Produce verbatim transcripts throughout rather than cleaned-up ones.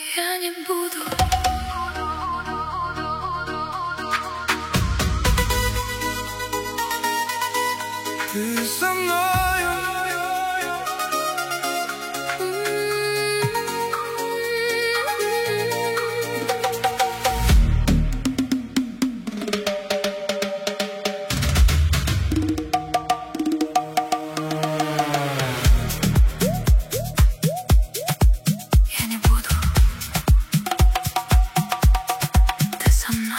я не буду. Ты со мною. Я не буду. Ты со мною.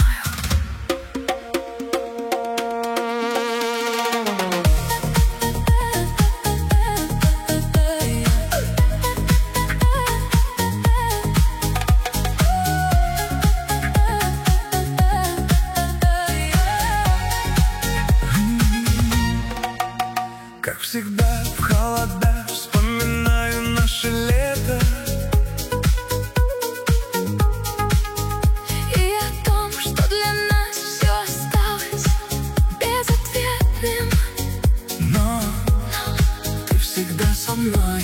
Как всегда в холода вспоминаю наше лето И о том, что для нас все осталось безответным. Но ты всегда со мною.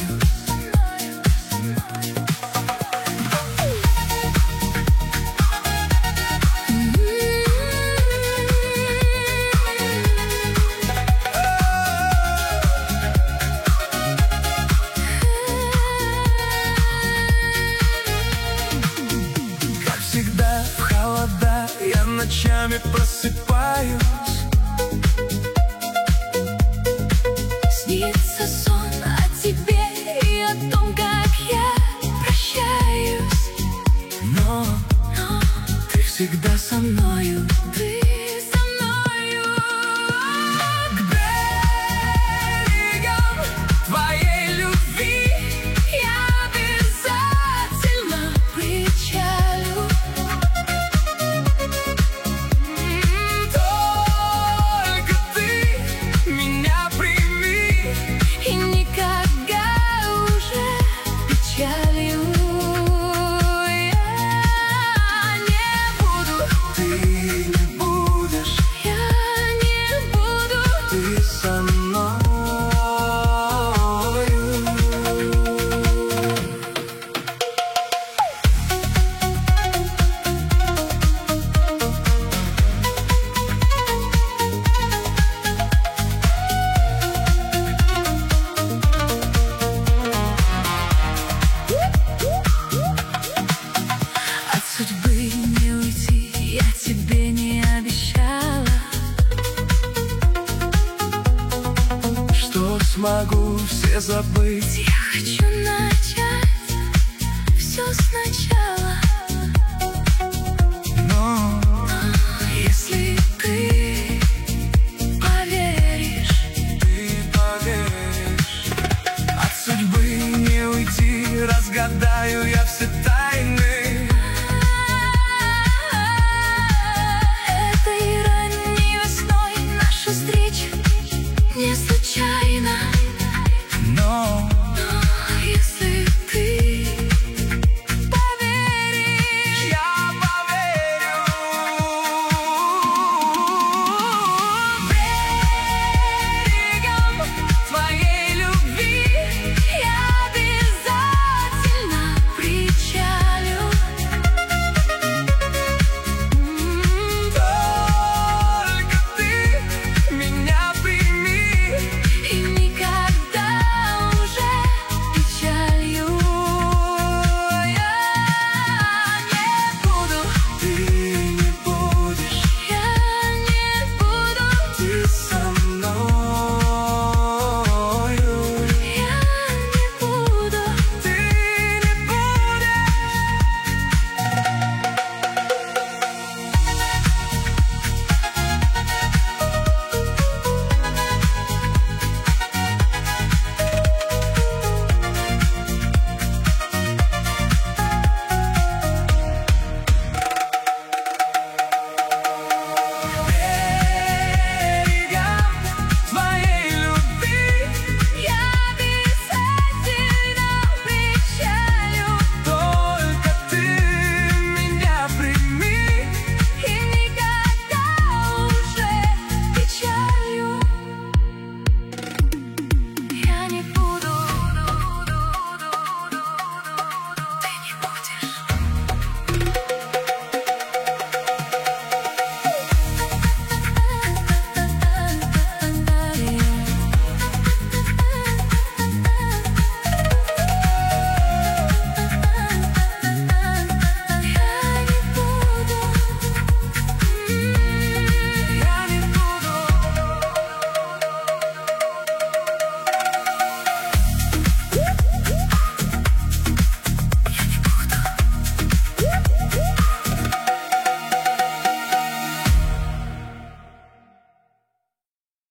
Всегда в холода я ночами просыпаюсь. Снится сон о тебе и о том, как я прощаюсь. Но, Но ты всегда со мною. ты со мною. К берегам твоей любви Я обязательно причалю. только ты меня прими. И никогда уже печалью я не буду. Ты не будешь, Я не буду. ты со мною. От судьбы не уйти, я тебе не обещала, Что смогу все забыть. я хочу начать все сначала. Но Если ты поверишь, ты поверишь, от судьбы не уйти, разгадаю я